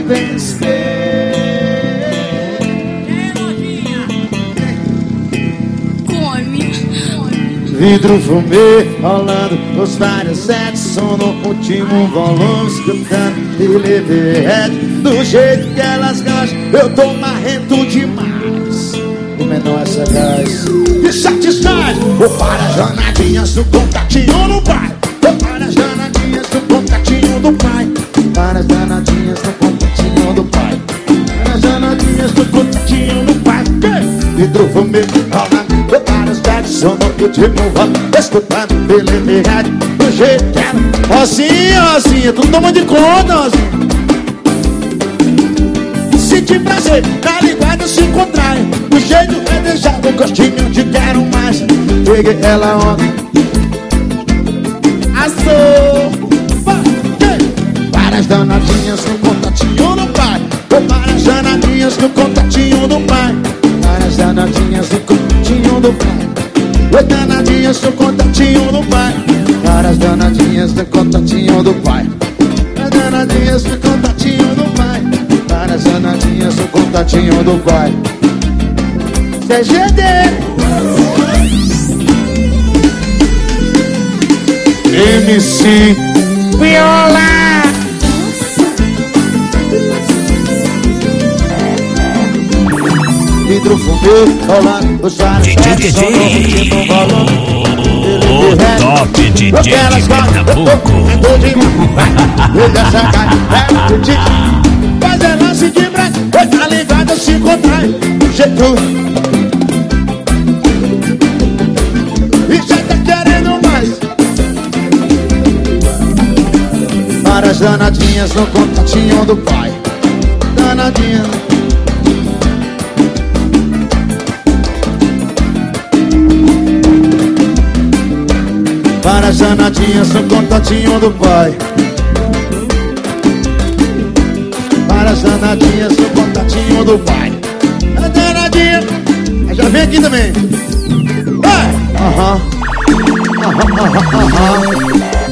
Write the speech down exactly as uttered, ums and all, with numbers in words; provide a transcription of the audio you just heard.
vencer. Vidro fumê rolando os vários sets, som no último volume, escutando e leve do jeito que elas gostam. Eu tô marrento demais, o menor é sagaz e satisfaz. Vou para as danadinhas do contatinho no pai. Vou para as danadinhas do contatinho do pai. Para as danadinhas do contatinho do pai. Para as danadinhas do contatinho do pai. Vidro fumê rolando os vários sets, som no último volume, escutando e leve do jeito que ela. Rosinha, Rosinha, tu toma de conta, Rosinha. Senti prazer, na linguagem se contrai, do jeito redejado, gostinho de quero mais. Peguei ela ontem, assou. Para as danadinhas no contatinho do pai. Vou para as danadinhas no contatinho do pai. Para as danadinhas no contatinho do pai. Oi, danadinhas no contatinho do pai. Para as danadinhas no contatinho do pai. As danadinhas no contatinho do pai. Para as danadinhas no contatinho do pai. C G D M C Viola. Vidro fumê rolando os vários sets, som no último volume. O top D J de Pernambuco. Faz ela se quebrar, oi, tá ligado, se contrai do jeito. E já tá querendo mais. Para as danadinhas no contatinho do pai. Danadinha. Para as danadinhas no contatinho do pai. Para as danadinhas no contatinho do pai. A danadinha, já vem aqui também. Vai! Aham, aham, aham, aham.